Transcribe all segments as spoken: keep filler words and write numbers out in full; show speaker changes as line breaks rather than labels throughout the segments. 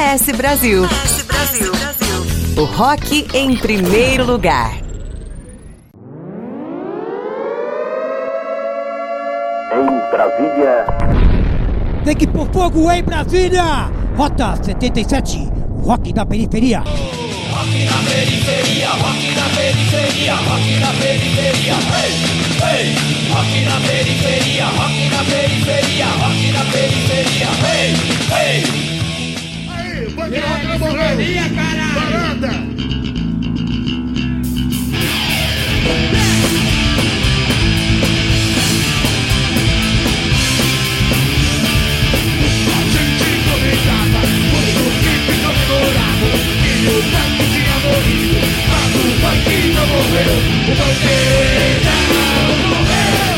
S Brasil. A S Brasil. O rock em primeiro lugar.
Em Brasília.
Tem que pôr fogo em Brasília! Rota setenta e sete, rock da periferia.
Rock na periferia, rock na periferia, rock na periferia, hey, hey. Rock na periferia, rock na periferia, rock na periferia, hey, hey.
Aí, bandido na morreu! Parada! O banco tinha morrido, mas o banquinho não morreu. O banqueiro não morreu.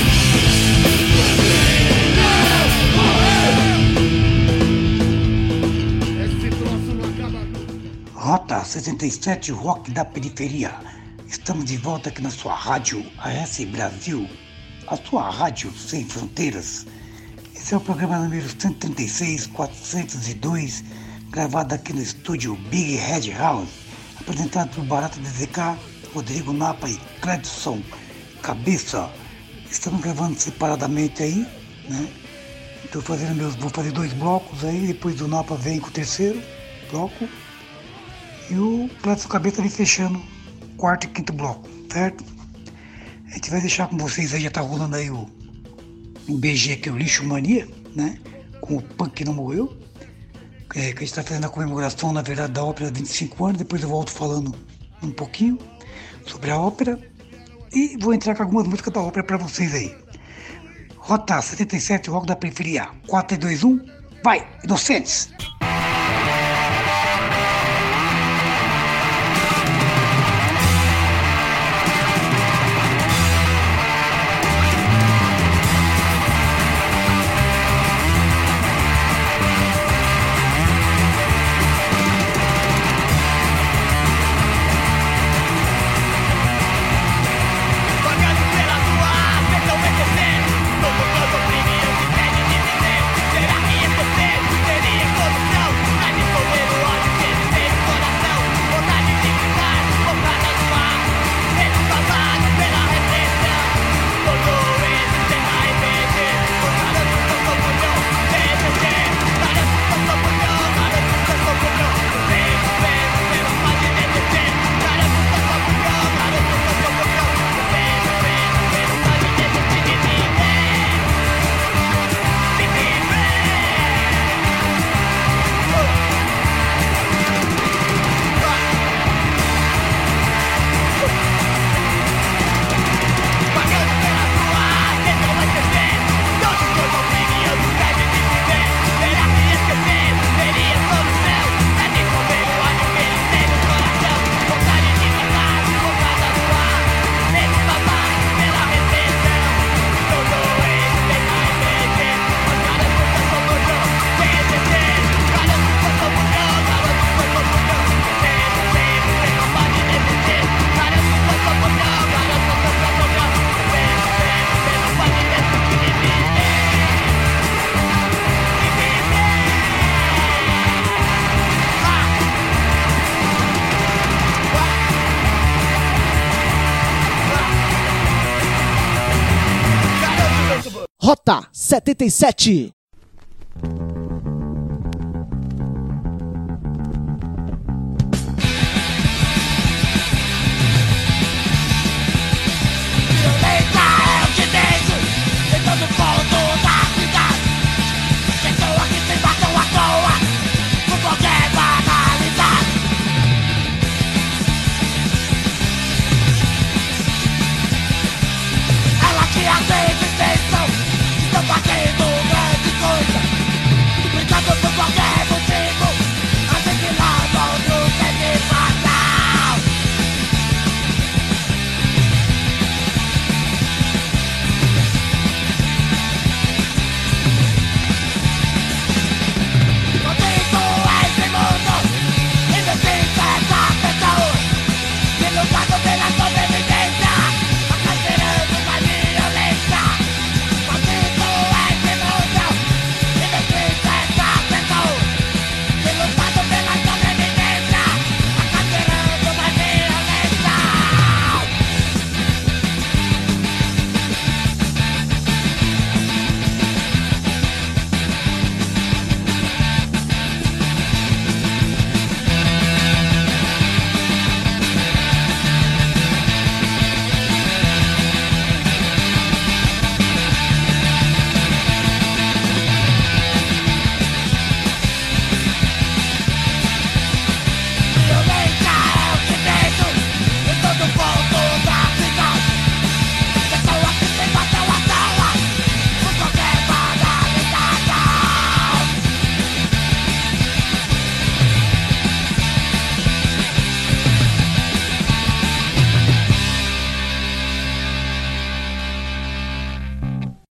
Não morreu. Esse troço não acaba nunca.
Rota sessenta e sete, rock da periferia. Estamos de volta aqui na sua rádio A S Brasil, a sua rádio sem fronteiras. Esse é o programa número cento e trinta e seis, quatrocentos e dois, gravado aqui no estúdio Big Red House, apresentado por Barata D Z K, Rodrigo Napa e Cledson Cabeça. Estamos gravando separadamente aí, né? Estou fazendo meus, vou fazer dois blocos aí, depois o Napa vem com o terceiro bloco e o Cledson Cabeça vem fechando o quarto e quinto bloco, certo? A gente vai deixar com vocês aí, já tá rolando aí o, o B G, que é o Lixo Mania, né? Com o Punk que não morreu. É, que a gente está fazendo a comemoração, na verdade, da ópera de vinte e cinco anos. Depois eu volto falando um pouquinho sobre a ópera e vou entrar com algumas músicas da ópera para vocês aí. Rota setenta e sete, rock da periferia. Quatro, dois, um, vai, Inocentes!
Rota setenta e sete.
Ela que às vezes pensam, estão fazendo grande coisa.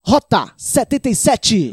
Rota setenta e sete.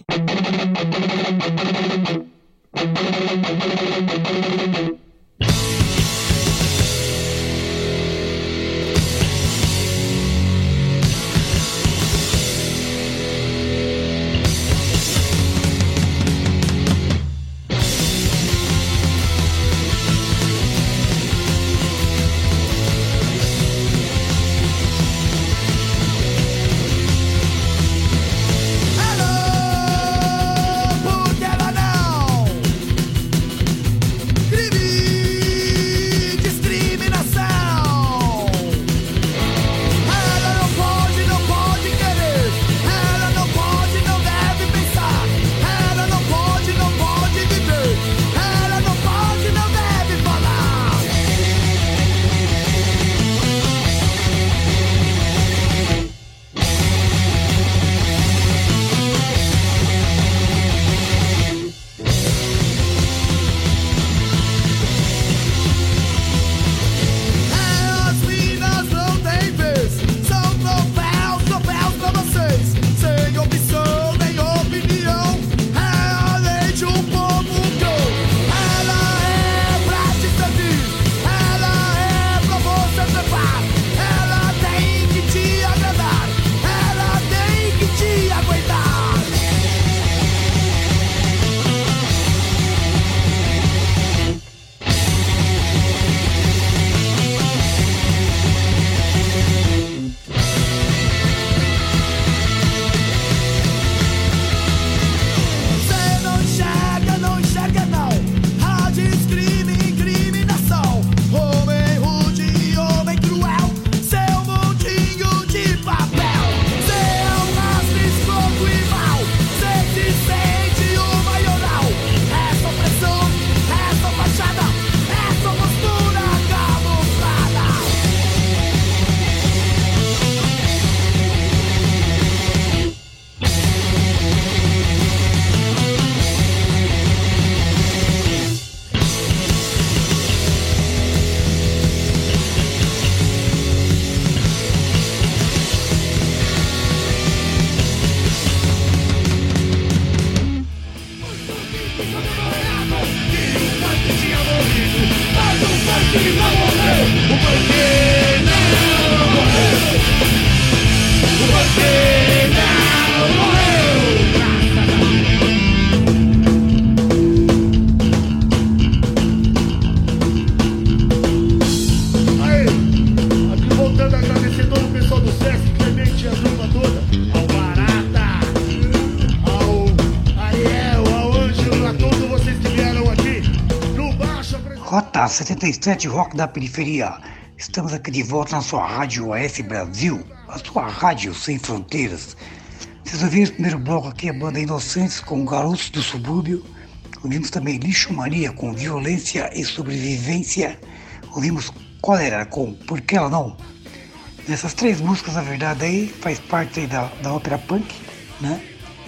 Rota setenta e sete, Rock da Periferia. Estamos aqui de volta na sua rádio A S Brasil, a sua rádio sem fronteiras. Vocês ouviram o primeiro bloco aqui, a banda Inocentes com Garotos do Subúrbio. Ouvimos também Lixo Mania com Violência e Sobrevivência. Ouvimos Cólera com Por Que Ela Não. Essas três músicas, na verdade, aí faz parte aí da, da ópera punk, né?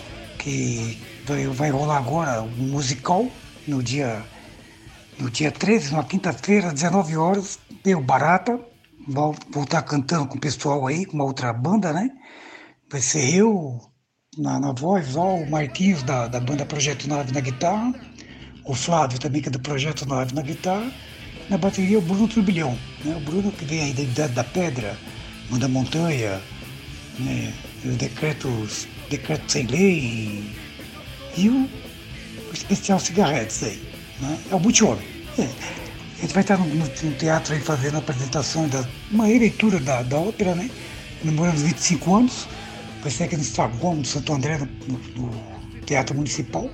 Que vai, vai rolar agora um musical no dia... No dia treze, na quinta-feira, às dezenove horas, eu, Barata, vou estar cantando com o pessoal aí, com uma outra banda, né? Vai ser eu, na, na voz, ó, o Marquinhos, da, da banda Projeto Nave na guitarra, o Flávio também, que é do Projeto Nave na guitarra, na bateria o Bruno Turbilhão, né? O Bruno que vem aí da Idade da Pedra, Manda Montanha, né? O Decreto, Decreto Sem Lei e o, o Especial Cigarretes aí. Né? É o Multi-Homem. É. A gente vai estar no, no, no teatro aí fazendo a apresentação da uma releitura da, da ópera, né? Comemorando os vinte e cinco anos. Vai ser aqui no Saguão, no Santo André, no, no, no Teatro Municipal.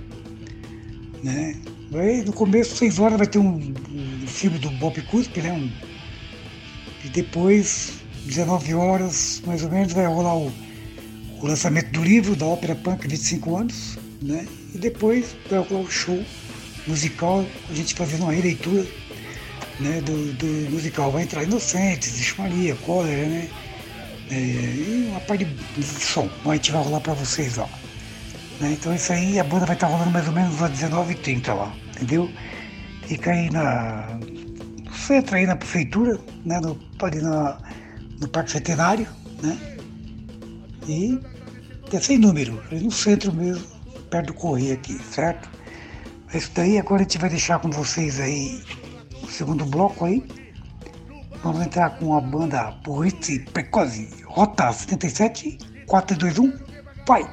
Né? Vai, no começo, seis horas, vai ter um, um filme do Bob Cuspe, né? Um, e depois, dezenove horas, mais ou menos, vai rolar o, o lançamento do livro da ópera punk, vinte e cinco anos. Né? E depois vai rolar o show musical, a gente fazendo uma releitura, né, do, do musical. Vai entrar Inocentes, Lixo Mania, Cólera, né? É, e uma parte de som, a gente vai rolar pra vocês lá. Né? Então isso aí, a banda vai estar rolando mais ou menos às dezenove e trinta lá, entendeu? Fica aí na... Você entra aí na prefeitura, né, no, ali na, no Parque Centenário, né? E é sem número, é no centro mesmo, perto do Correio aqui, certo? Isso daí, agora a gente vai deixar com vocês aí o segundo bloco aí. Vamos entrar com a banda Porrite Precoce, Rota setenta e sete, quatro, dois, um, vai!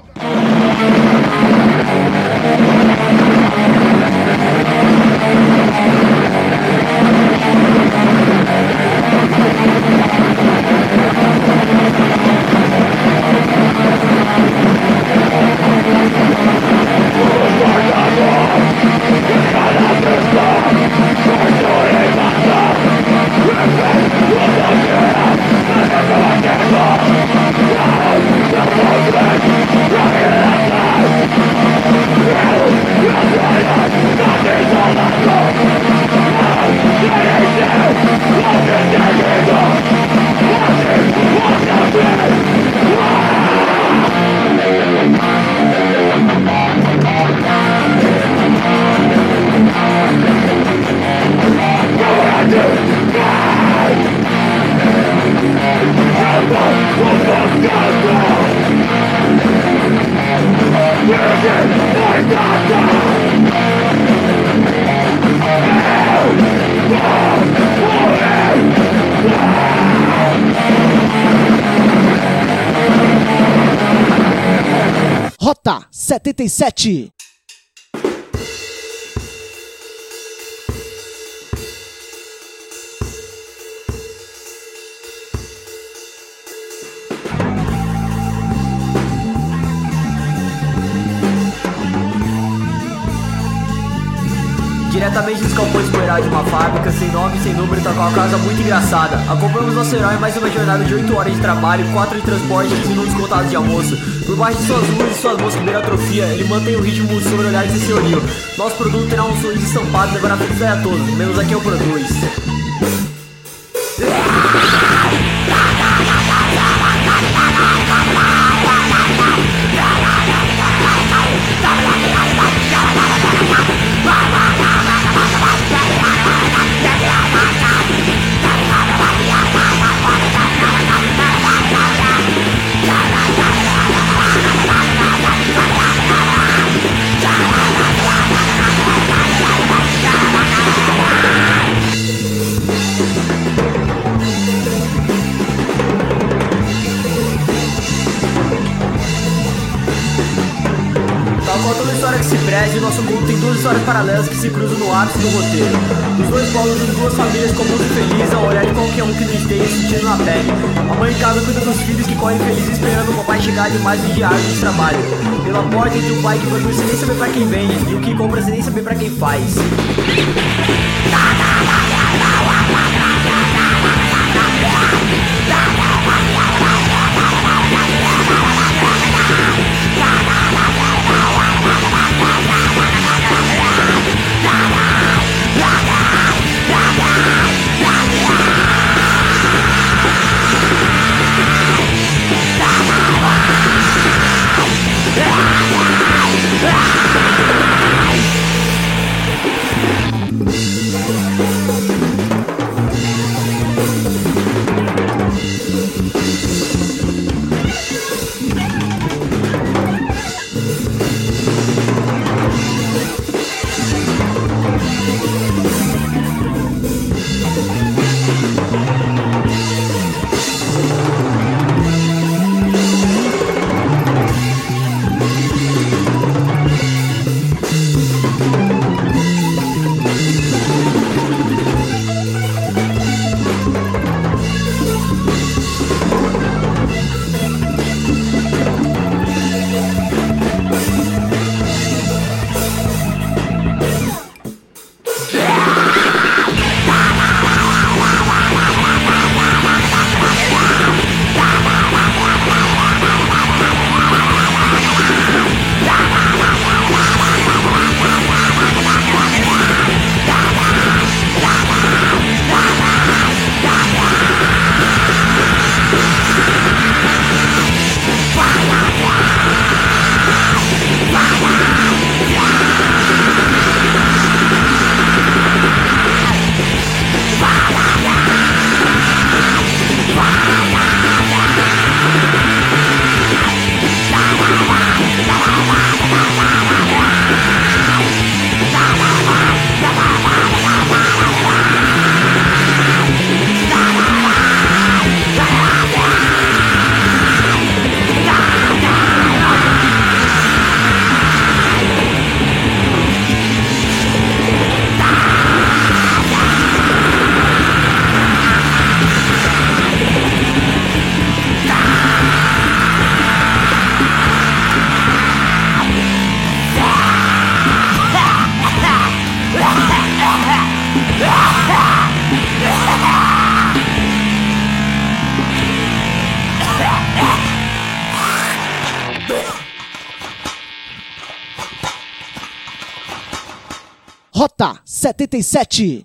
Rota setenta e sete.
Diretamente dos galpões poeirados de uma fábrica, sem nome, sem número, tá com uma casa muito engraçada. Acompanhamos nosso herói em mais uma jornada de oito horas de trabalho, quatro de transporte e quinze minutos contados de almoço. Por baixo de suas luzes e suas mãos que beiram atrofia, ele mantém o ritmo sobre olhares de senhorio. Nosso produto terá um sorriso estampado e levará felicidade a todos, menos a quem o produz. Toda história que se preze, o nosso mundo tem duas histórias paralelas que se cruzam no ápice do roteiro. Dos dois polos, de duas famílias comuns e felizes, ao olhar de qualquer um que não esteja sentindo na pele. A mãe em casa cuida dos filhos que correm felizes esperando o papai chegar de mais um diário de trabalho. Pela porta entre o pai que produz sem nem saber pra quem vende e o que compra sem nem saber pra quem faz.
Rota setenta e sete.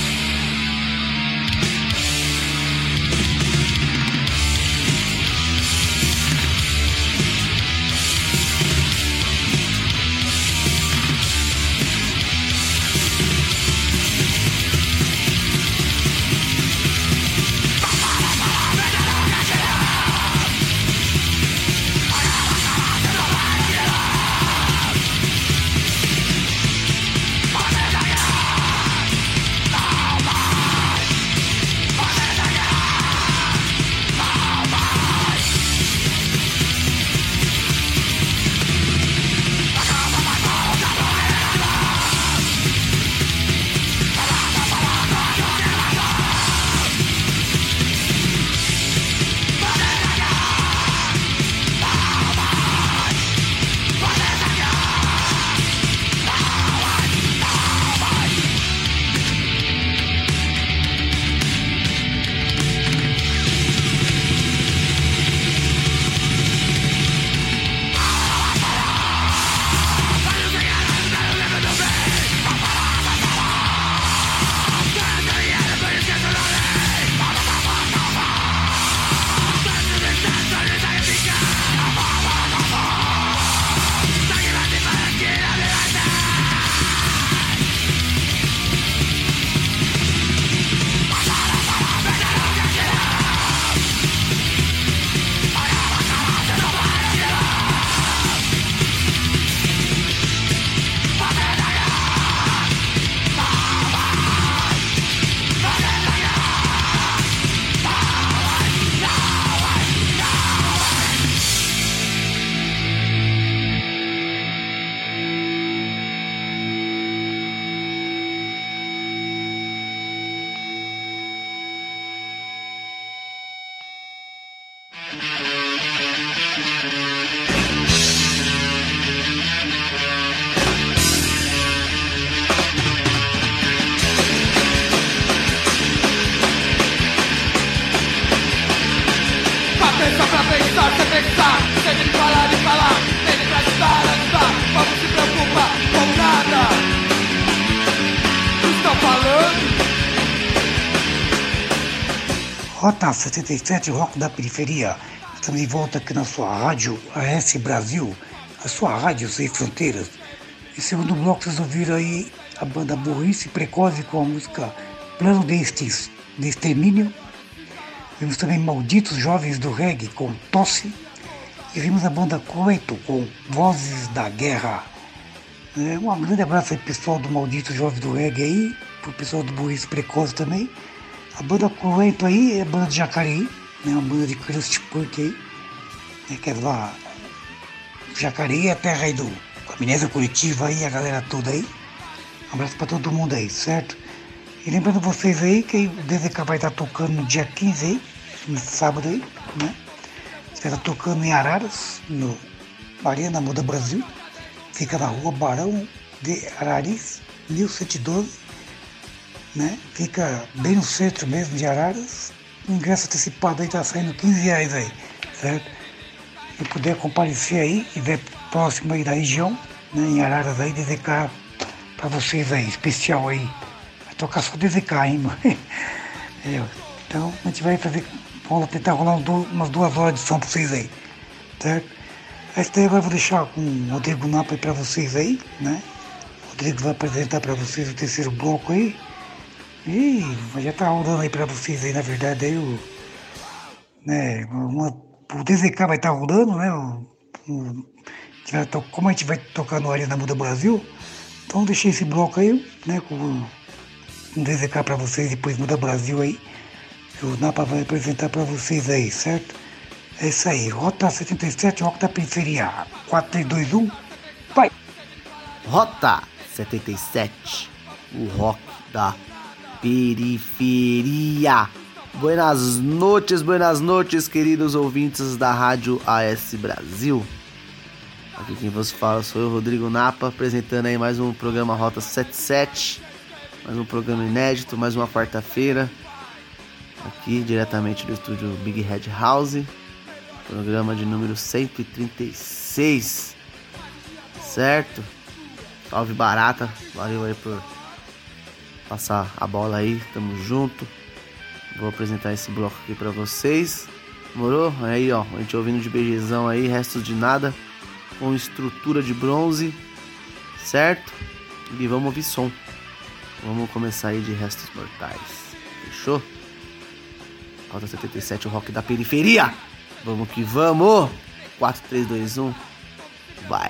Rota setenta e sete, Rock da Periferia. Estamos de volta aqui na sua rádio A S Brasil, a sua rádio sem fronteiras. Em segundo bloco vocês ouviram aí a banda Burrice Precoce com a música Plano de Extermínio. Vimos também Malditos Jovens do Reggae com Tosse. E vimos a banda Coeto com Vozes da Guerra. É, um grande abraço aí pessoal do Malditos Jovens do Reggae aí, pro pessoal do Burrice Precoce também. A banda Coeto aí é a banda de Jacareí, né, uma banda de crust punk aí, né, que é lá, Jacareí é a terra aí do Amnésia Coletiva aí, a galera toda aí. Um abraço pra todo mundo aí, certo? E lembrando vocês aí que o D Z K vai estar tocando no dia quinze aí, no sábado aí, né? Vai estar tocando em Araras, no Arena Muda Brasil. Fica na rua Barão de Araris, mil cento e doze. Né? Fica bem no centro mesmo de Araras. O ingresso antecipado aí tá saindo quinze reais aí, certo? Se puder comparecer aí, se estiver próximo aí da região, né, em Araras aí, D Z K pra vocês aí, especial aí. Vai tocar só D Z K, hein, mano? É, então a gente vai fazer, vamos tentar rolar umas duas horas de som pra vocês aí, certo? Essa daí eu vou deixar com o Rodrigo Napa aí pra vocês aí, né? O Rodrigo vai apresentar pra vocês o terceiro bloco aí. E já tá rodando aí pra vocês aí, na verdade, aí o, né, uma, o D Z K vai estar tá rodando, né, o, o, como a gente vai tocar no Arena Muda Brasil, então deixei esse bloco aí, né, com o D Z K pra vocês, depois Muda Brasil aí, que o Napa vai apresentar pra vocês aí, certo? É isso aí, Rota setenta e sete, Rock da Periferia, quatro, três, dois, um, vai!
Rota setenta e sete, o Rock da Periferia. Buenas noites, buenas noites, queridos ouvintes da Rádio A S Brasil. Aqui quem vos fala sou eu, Rodrigo Napa, apresentando aí mais um programa Rota setenta e sete, mais um programa inédito, mais uma quarta-feira, aqui diretamente do estúdio Big Head House, programa de número cento e trinta e seis, certo? Salve Barata, valeu aí por passar a bola aí, tamo junto. Vou apresentar esse bloco aqui pra vocês. Demorou? Aí, ó, a gente ouvindo de beijezão aí, restos de nada, com estrutura de bronze, certo? E vamos ouvir som. Vamos começar aí de restos mortais. Fechou? Rota setenta e sete, o rock da periferia. Vamos que vamos. quatro, três, dois, um. Vai.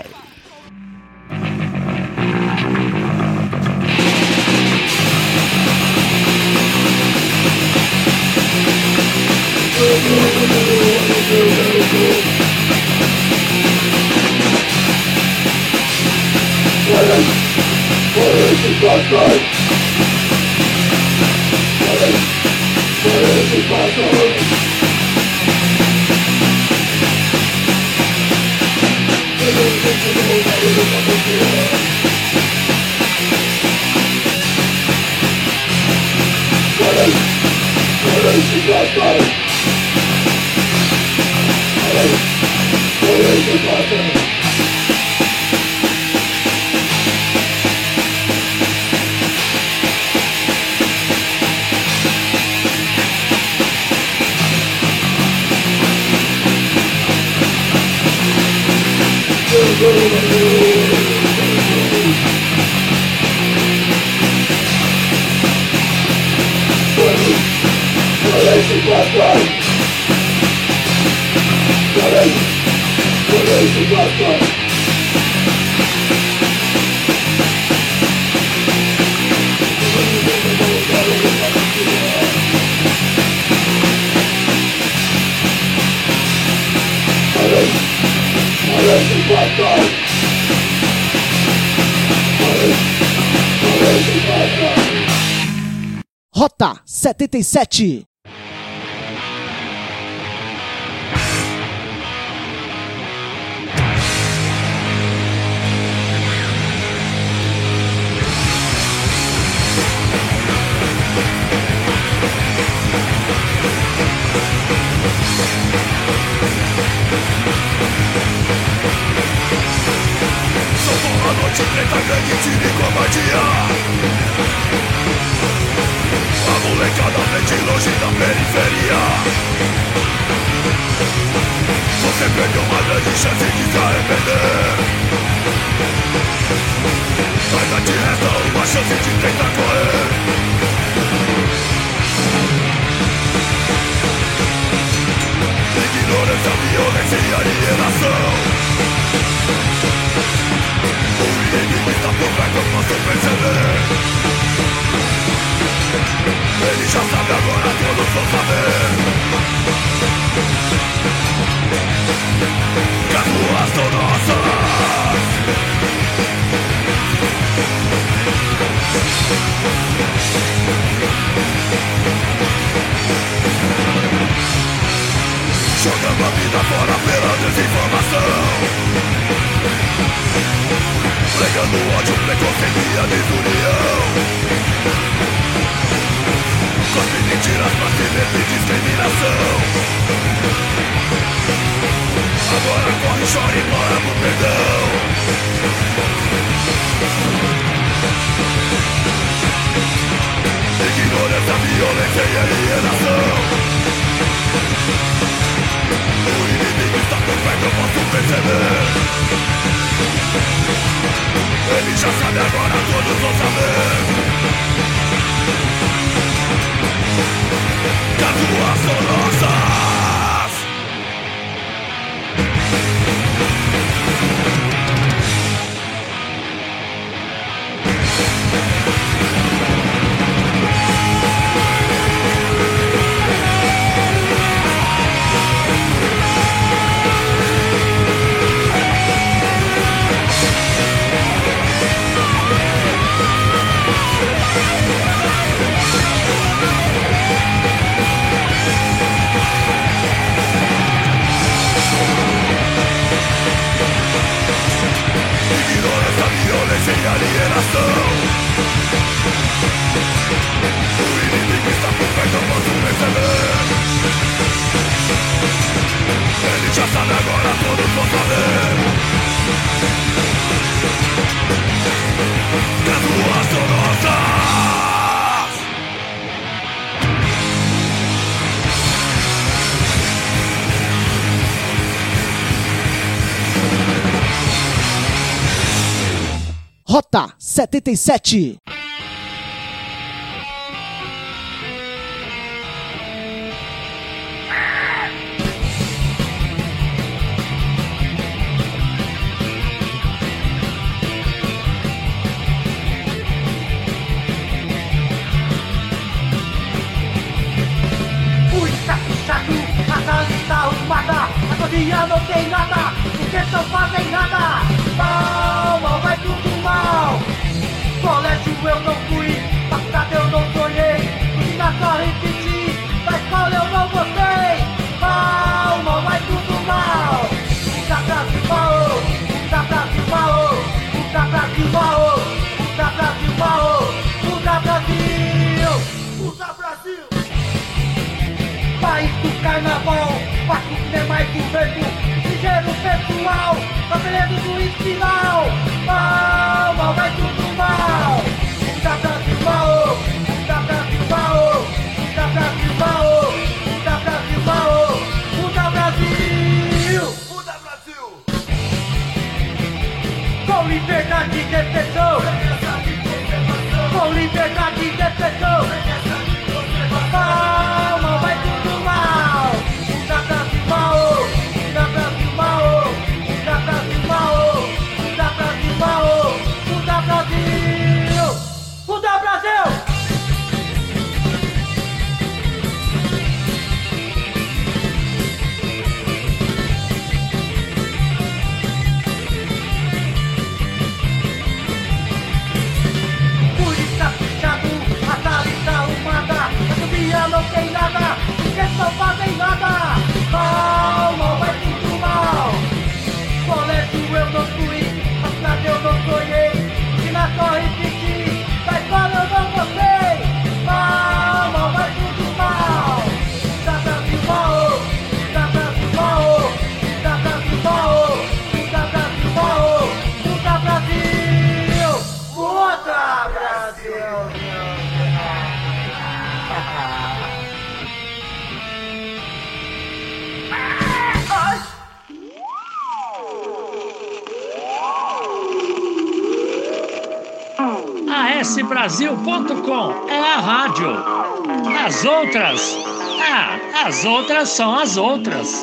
Rota setenta e sete.
Sou a noite preta, grande time e covardia. A molecada vem de longe da periferia. Você perdeu uma grande chance de se arrepender. Ainda te resta uma chance de tentar correr. Ignorância, violência e alienação. O inimigo está por perto, eu posso perceber. Ele já sabe agora, todos vão saber. Que as ruas são nossas. Jogando a vida fora pela desinformação. Pregando ódio, preconceito e a desunião. Cospe mentiras pra se ver discriminação. Agora corre, chora e mora por perdão. Ignorância, violência e alienação. O inimigo está por perto, eu posso perceber. Ele já sabe agora, todos vão saber. Que as ruas são nossas.
Rota setenta e sete.
Dia não tem nada, porque não fazem nada. Mal, mal vai tudo mal. Colégio eu não fui, faculdade eu não sonhei. Ensina só repetir, da escola eu não gostei. Mal, mal vai tudo mal. Muda Brasil, mal, muda Brasil, mal, muda Brasil, mal, muda Brasil, mal, muda Brasil, muda Brasil. País do carnaval, faço cinema e governo, ligeiro pessoal, papelendo do espinal. Mal, mal vai tudo mal. Muda Brasil, mal, muda Brasil, mal, muda Brasil, mal, muda Brasil, mal, muda Brasil, muda Brasil. Com liberdade de expressão, com liberdade de expressão. Mal, mal vai tudo mal. Muda Brasil, mal, muda Brasil, mal, muda Brasil, mal, muda Brasil, mal, muda Brasil, muda Brasil. Polícia fechado, a Thalita arrumada, a não tem nada, porque não fazem nada. Mal, mal vai tudo mal. Colégio eu não fui, faculdade eu não sonhei. Ensina só repetir, da escola eu não gostei. Mal, mal vai tudo mal. Muda Brasil, mal, muda Brasil, mal, muda Brasil, mal, muda Brasil, mal, muda Brasil, muda Brasil.
A S Brasil ponto com é a rádio. As outras, ah, as outras são as outras.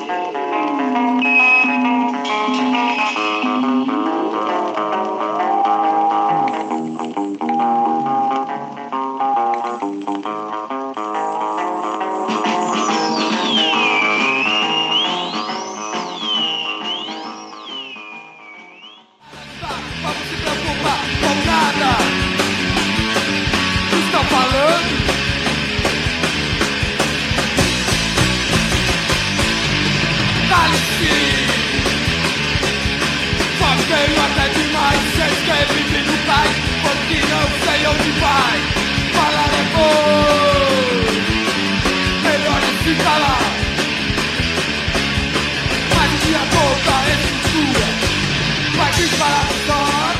Vamos se preocupar com nada. Estão falando? Cale-se. Só tenho até demais. Vocês querem vir no pai, porque não sei onde vai. Falar é bom, melhor é se calar. Mas se a boca é censura, vai disparar no ar.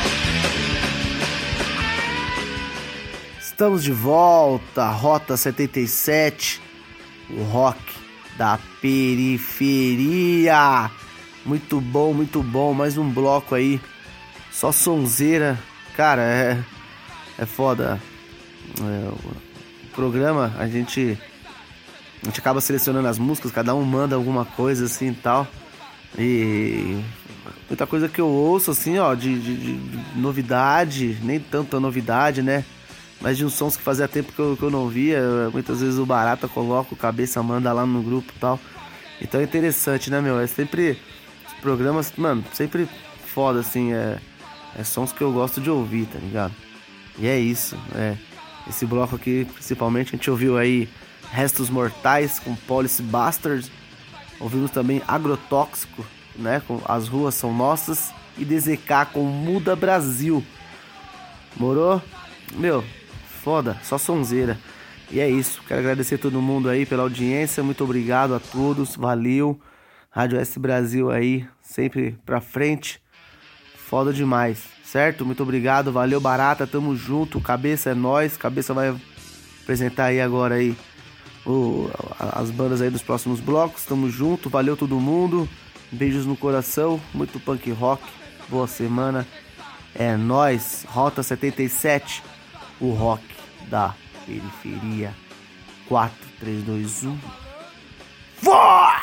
Estamos de volta, Rota setenta e sete, o rock da periferia. Muito bom, muito bom, mais um bloco aí, só sonzeira. Cara, é, é foda. É, o programa, a gente, a gente acaba selecionando as músicas, cada um manda alguma coisa assim e tal. E muita coisa que eu ouço assim, ó, de, de, de novidade, nem tanta novidade, né? Mas de uns sons que fazia tempo que eu, que eu não via. Muitas vezes o Barata coloca, o Cabeça manda lá no grupo e tal. Então é interessante, né, meu? É sempre... Os programas, mano, sempre foda, assim. É, é sons que eu gosto de ouvir, tá ligado? E é isso, é. Esse bloco aqui, principalmente, a gente ouviu aí Restos Mortais com Police Bastards. Ouvimos também Agrotóxico, né? Com As Ruas São Nossas. E D Z K com Muda Brasil. Morou? Meu... Foda, só sonzeira. E é isso, quero agradecer a todo mundo aí pela audiência, muito obrigado a todos, valeu. Rádio S Brasil aí, sempre pra frente. Foda demais, certo? Muito obrigado, valeu Barata, tamo junto, Cabeça é nóis. Cabeça vai apresentar aí agora aí o, as bandas aí dos próximos blocos. Tamo junto, valeu todo mundo. Beijos no coração, muito punk rock, boa semana É nóis, Rota setenta e sete, o rock da periferia. Quatro, três, dois, um. Vai!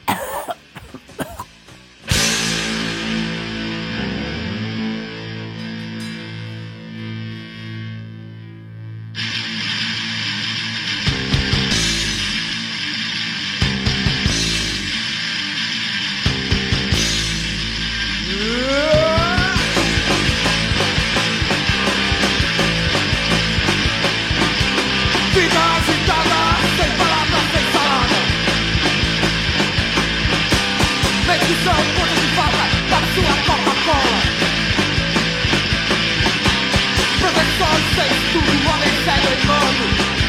Vida agitada, sem palavras, sem salada. Medição, ponto de falta para sua Coca-Cola. Professor sem estudo, homem sério e mano.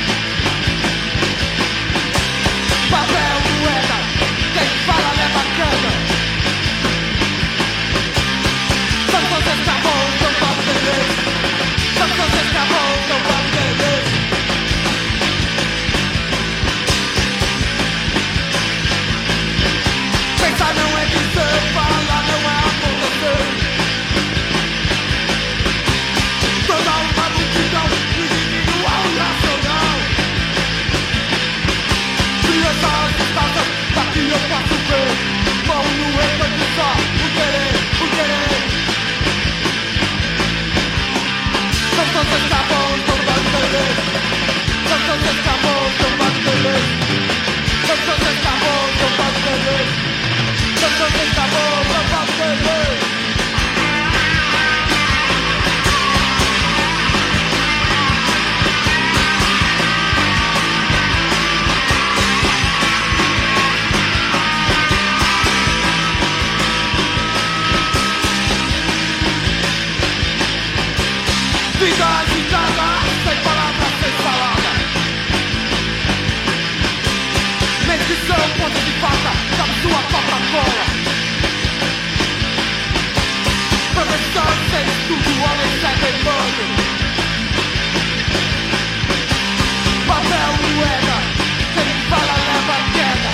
Papel, moeda, quem fala leva cana. São todos escravos, não podem beber. São todos escravos, não podem beber. Pensar não é dizer, falar não é acontecer. Toda uma multidão individual e racional. Crianças estavam, daqui eu posso ver. Mão no êxtase só, o querer, o querer. São todos escravos, não podem beber. São todos escravos, não podem beber. São todos escravos, não podem beber. São todos escravos, não podem beber. Vida agitada, sem palavras, sem salada. Medição, ponto de falta, da sua Coca-Cola. Professor sem estudo, homem cego e mano. Papel, moeda, quem fala leva queda.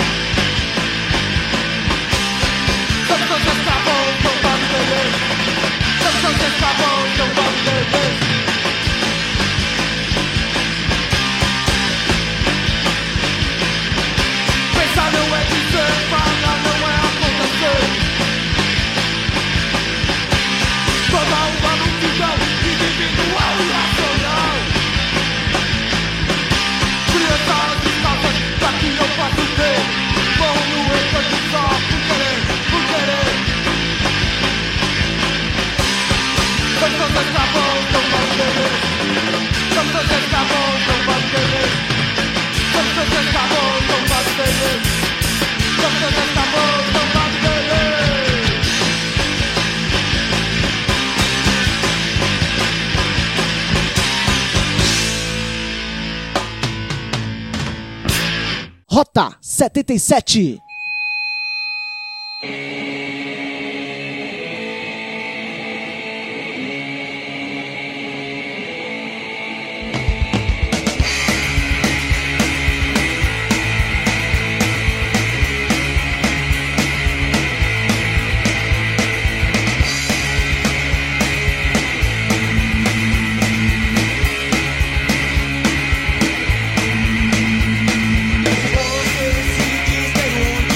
São todos escravos, não podem beber. São todos escravos, não podem beber. Pensar não é dizer, falar não é acontecer. Toda uma multidão individual e racional. Crianças descalças, daqui eu posso ver. Mão no êxtase só, por querer, por querer. São todos escravos, não podem beber. São todos escravos, não podem beber. São todos escravos, não podem beber. São todos escravos, não podem beber.
Rota setenta e sete.
Você se diz ter um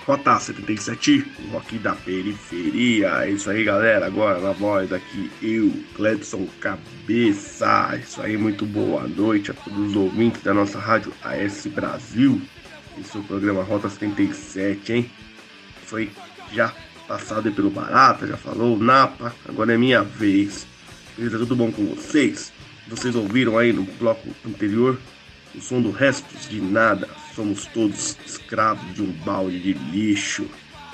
Rota setenta e sete, o rock da periferia. É isso aí, galera. Agora na voz aqui, eu, Cledson Cabeça. É isso aí, muito boa noite a todos os ouvintes da nossa rádio A S Brasil. Esse é o programa Rota setenta e sete, hein? Foi já passado aí pelo Barata, já falou, Napa. Agora é minha vez. Beleza, tudo bom com vocês? Vocês ouviram aí no bloco anterior o som do Restos de Nada. Somos todos escravos de um balde de lixo.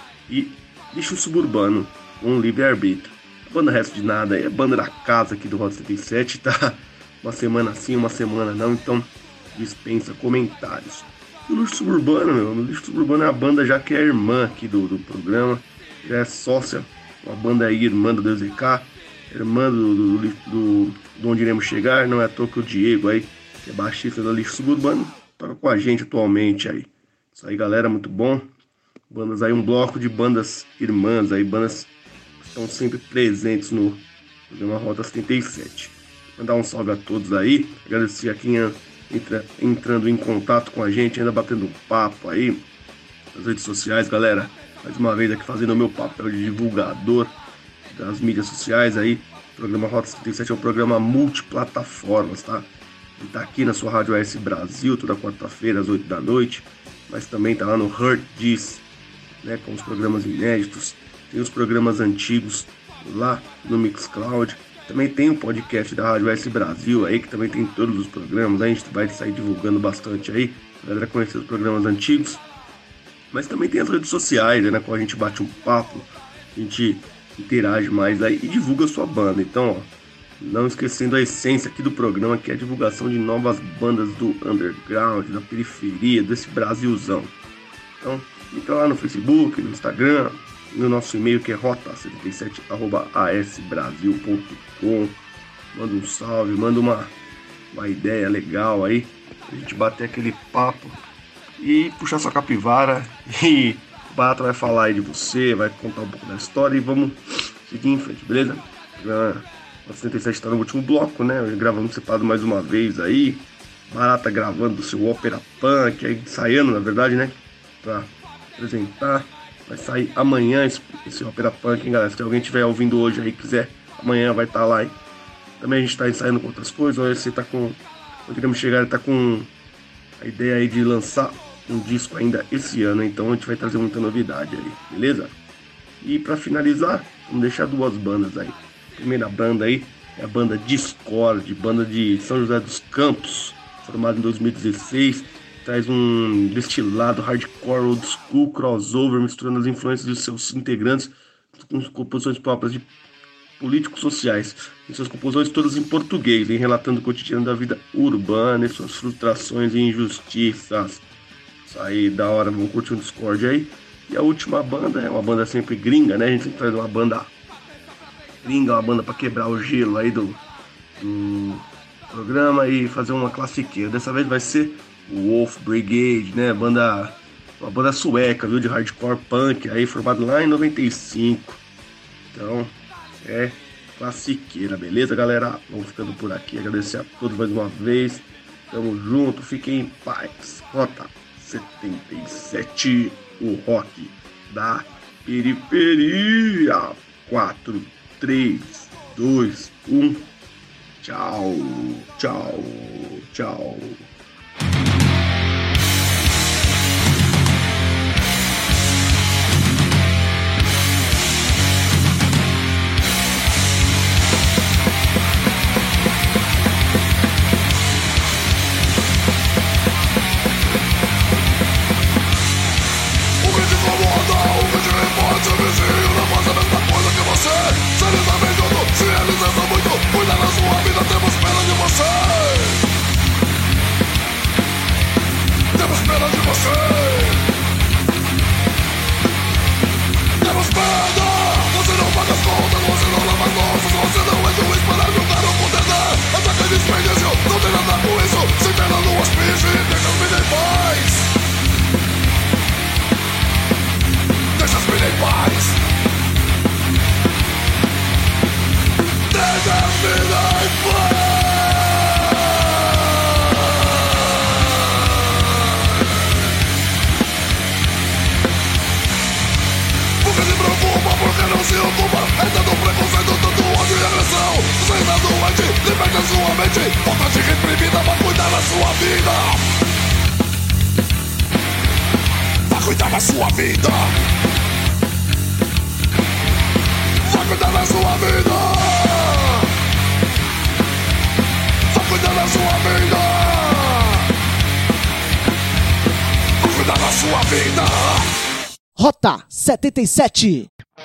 E lixo suburbano, um livre-arbítrio. A banda Restos de Nada é a banda da casa aqui do Rota setenta e sete, tá? Uma semana sim, uma semana não, então dispensa comentários. E o lixo suburbano, meu, o lixo suburbano é a banda já que é irmã aqui do, do programa, já é sócia, uma banda aí, irmã do D Z K, irmã do, do, do, do, do Onde Iremos Chegar, não é à toa que o Diego aí, que é baixista do lixo suburbano, toca com a gente atualmente aí. Isso aí, galera, muito bom. Bandas aí, um bloco de bandas irmãs aí, bandas que estão sempre presentes no programa Rota setenta e sete. Mandar um salve a todos aí, agradecer a quem entra, entrando em contato com a gente, ainda batendo um papo aí nas redes sociais, galera. Mais uma vez aqui fazendo o meu papel de divulgador das mídias sociais aí. O programa Rota setenta e sete é um programa multiplataformas, tá? Ele tá aqui na sua Rádio A S Brasil, toda quarta-feira, às oito da noite. Mas também tá lá no Heart Diz, né? Com os programas inéditos. Tem os programas antigos lá no Mixcloud. Também tem o podcast da Rádio A S Brasil aí, que também tem todos os programas. A gente vai sair divulgando bastante aí. A galera conhecer os programas antigos. Mas também tem as redes sociais, né? Com a gente bate um papo, a gente interage mais aí e divulga a sua banda. Então, ó, não esquecendo a essência aqui do programa, que é a divulgação de novas bandas do underground, da periferia, desse Brasilzão. Então, entra lá no Facebook, no Instagram, no nosso e-mail que é rota setenta e sete arroba a s brasil ponto com. Manda um salve, manda uma, uma ideia legal aí, a gente bater aquele papo e puxar sua capivara e o Barata vai falar aí de você, vai contar um pouco da história e vamos seguir em frente, beleza? O setenta e sete está no último bloco, né? Gravamos separado mais uma vez aí. Barata gravando o seu Ópera Punk, aí ensaiando, na verdade, né? Pra apresentar. Vai sair amanhã esse, esse Ópera Punk, hein, galera? Se alguém estiver ouvindo hoje aí quiser, amanhã vai estar tá lá, hein? Também a gente está ensaiando com outras coisas. Olha, você tá com. Quando queremos chegar, ele tá com a ideia aí de lançar um disco ainda esse ano, então a gente vai trazer muita novidade aí, beleza? E pra finalizar, vamos deixar duas bandas aí. A primeira banda aí é a banda Discord, banda de São José dos Campos, formada em dois mil e dezesseis, traz um destilado hardcore old school crossover, misturando as influências de seus integrantes com composições próprias de políticos sociais, em suas composições todas em português, em relatando o cotidiano da vida urbana e suas frustrações e injustiças. Isso aí, da hora, vamos curtir um Discord aí. E a última banda é uma banda sempre gringa, né? A gente sempre traz uma banda gringa, uma banda pra quebrar o gelo aí do, do programa e fazer uma classiqueira. Dessa vez vai ser o Wolf Brigade, né? Banda, uma banda sueca, viu? De hardcore punk, aí formado lá em noventa e cinco. Então, é classiqueira, beleza, galera? Vamos ficando por aqui. Agradecer a todos mais uma vez. Tamo junto, fiquem em paz. Rota setenta e sete, o rock da periferia. quatro, três, dois, um. Tchau, tchau, tchau.
vendo tanto ódio e agressão. Você está doente, liberte a sua mente. Vontade reprimida, vai cuidar da sua vida. Vai cuidar da sua vida. Vai cuidar da sua vida. Vai cuidar da sua vida. Vai cuidar da sua vida.
Rota setenta e sete.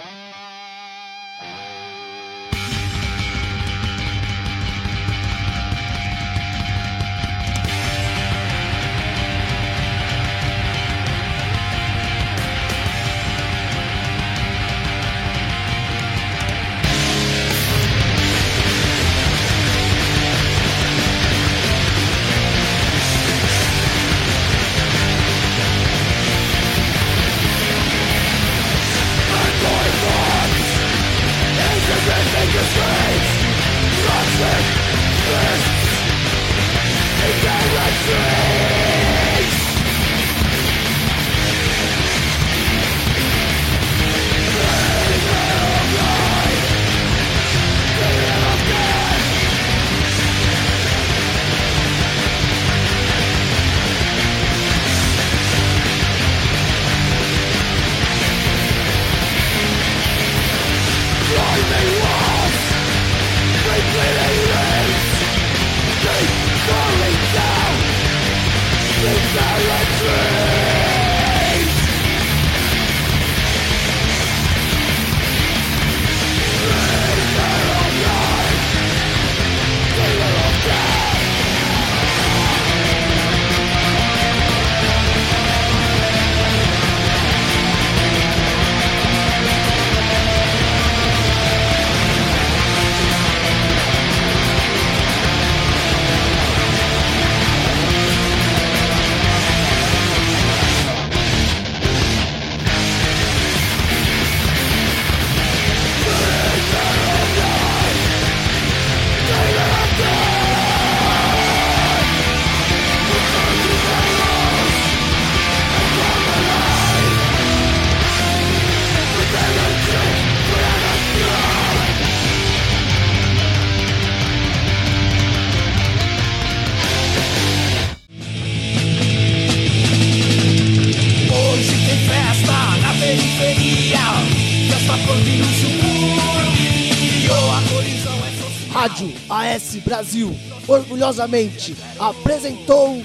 Rádio A S Brasil, orgulhosamente, apresentou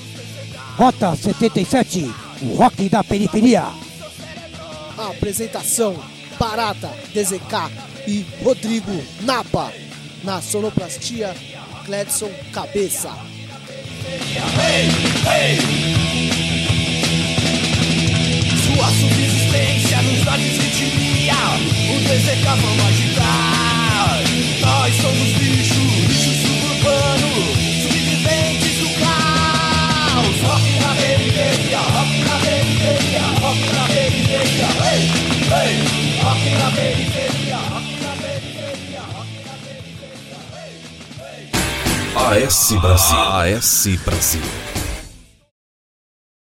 Rota setenta e sete, o rock da periferia.
A apresentação, Barata, D Z K e Rodrigo Napa. Na sonoplastia, Cledson Cabeça.
Hey, hey. Sua subsistência nos dá desritmia. O D Z K vamos agitar. Nós somos bicho, bicho suburbano, sobreviventes do caos. Rock na periferia, rock na periferia, rock na periferia. Hey, hey. Rock na periferia, rock na periferia, rock na periferia. Hey, hey.
A S Brasil. A S Brasil.